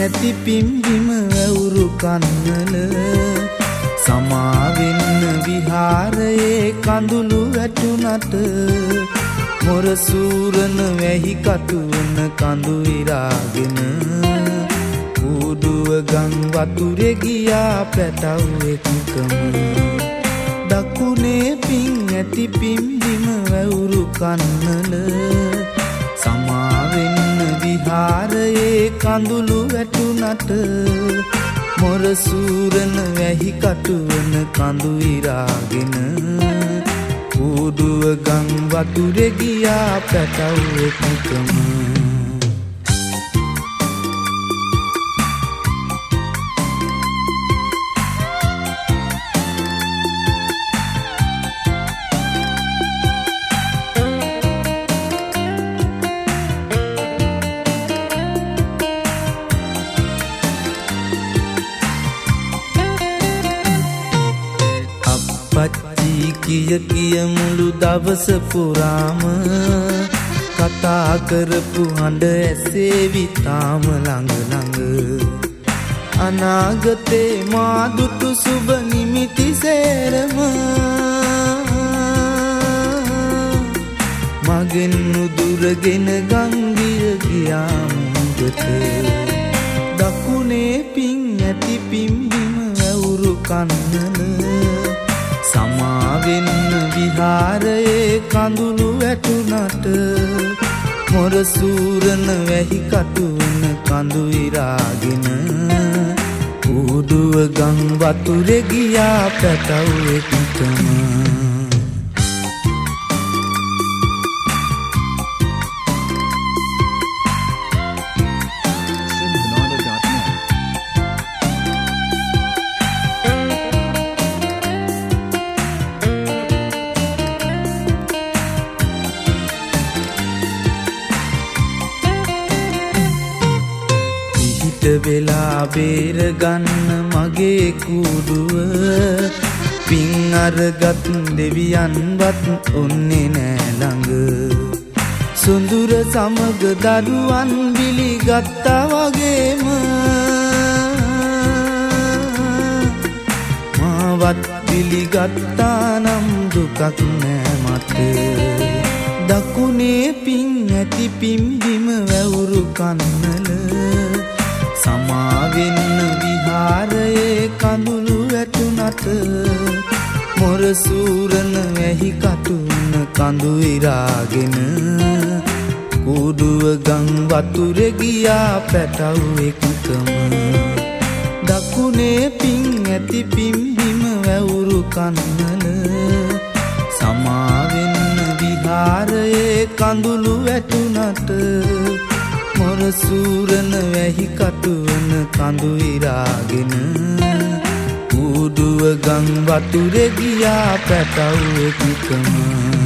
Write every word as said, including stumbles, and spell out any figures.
ඇති පිම්බිම වැවුරු කන්නල සමාවෙන්න විහාරයේ කඳුළු වැටුනට මොර සූරන වැහි කටුවන කඳු ඉරාගෙන ඌඩුව ගං වතුරේ ගියා පැටව් එක්කම දකුණේ පිං ඇති පිම්බිම වැවුරු කන්නල සමාවෙන්න විහාරයේ කඳුළු වැටුනට මොර සූරන වැහි කටුවන කඳු ඉරාගෙන ඌඩුව ගං වතුරේ ගියා පැටව් එක්කම කිය කිය මුළු දවස පුරාම කතා කරපු හඬ ඇසේවි තාම ළඟ ළඟ අනාගතේ මා දුටු සුබ නිමිති සේරම මගෙන් නුදුරගෙන ගංගිය ගියා මුඟට දකුණේ පිං ඇති පිම්බිම වැවුරු කන්නල සමාවෙන්න විහාරයේ කඳුළු වැටුනට මොර සූරන වැහි කටුවන කඳු ඉරාගෙන ඌඩුව ගං වතුරේ ගියා පැටව් එක්කම වෙලා බේර ගන්න මගේ කුඩුව පිං අරගත් දෙවියන්වත් ඔන්නේ නෑ ළඟ සුඳුර සමග දරුවන් බිලි ගත්තා වගේම මාවත් බිලි ගත්තා නම් දුකක් නෑ මට දකුණේ පිං ඇති පිම්බිම වැවුරු කන්නල සමාවෙන්න විහාරයේ කඳුළු වැටුනට මොර සූරන වැහි කටුවන කඳු ඉරාගෙන ඌඩුව ගං වතුරේ ගියා පැටව් එක්කම දකුණේ පිං ඇති පිම්බිම වැවුරු කන්නල සමාවෙන්න විහාරයේ කඳුළු වැටුනට මොර සූරන වැහි කටුවන කඳු ඉරාගෙන ඌඩුව ගං වතුරේ ගියා පැටව් එක්කම